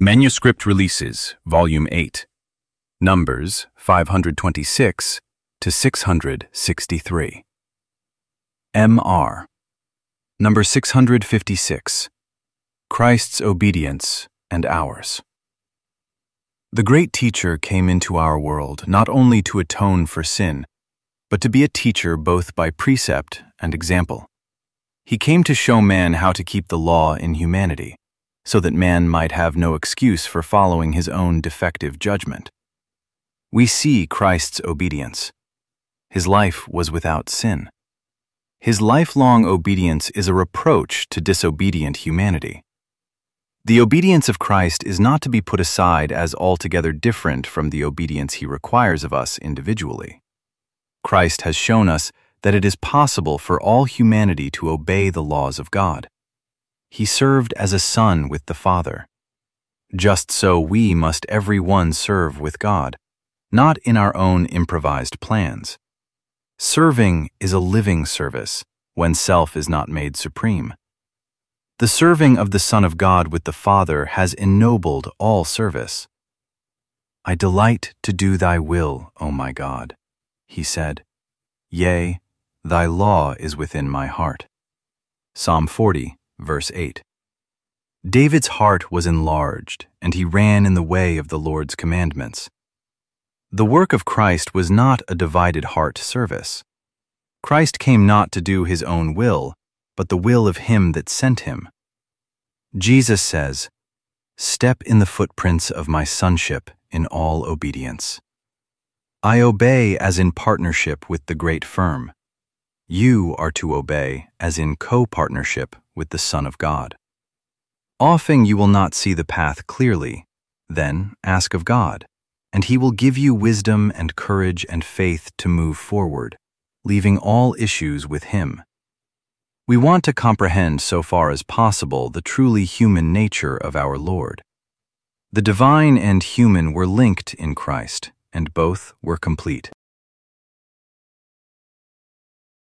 Manuscript Releases, Volume 8. Numbers 526 to 663. M.R. Number 656. Christ's Obedience and Ours. The great teacher came into our world not only to atone for sin, but to be a teacher both by precept and example. He came to show man how to keep the law in humanity, so that man might have no excuse for following his own defective judgment. We see Christ's obedience. His life was without sin. His lifelong obedience is a reproach to disobedient humanity. The obedience of Christ is not to be put aside as altogether different from the obedience he requires of us individually. Christ has shown us that it is possible for all humanity to obey the laws of God. He served as a son with the Father. Just so we must every one serve with God, not in our own improvised plans. Serving is a living service when self is not made supreme. The serving of the Son of God with the Father has ennobled all service. "I delight to do thy will, O my God," he said. "Yea, thy law is within my heart." Psalm 40, verse 8. David's heart was enlarged, and he ran in the way of the Lord's commandments. The work of Christ was not a divided heart service. Christ came not to do his own will, but the will of him that sent him. Jesus says, "Step in the footprints of my sonship in all obedience." I obey as in partnership with the great firm. You are to obey as in co-partnership with the Son of God. Often you will not see the path clearly. Then ask of God, and he will give you wisdom and courage and faith to move forward, leaving all issues with him. We want to comprehend so far as possible the truly human nature of our Lord. The divine and human were linked in Christ, and both were complete.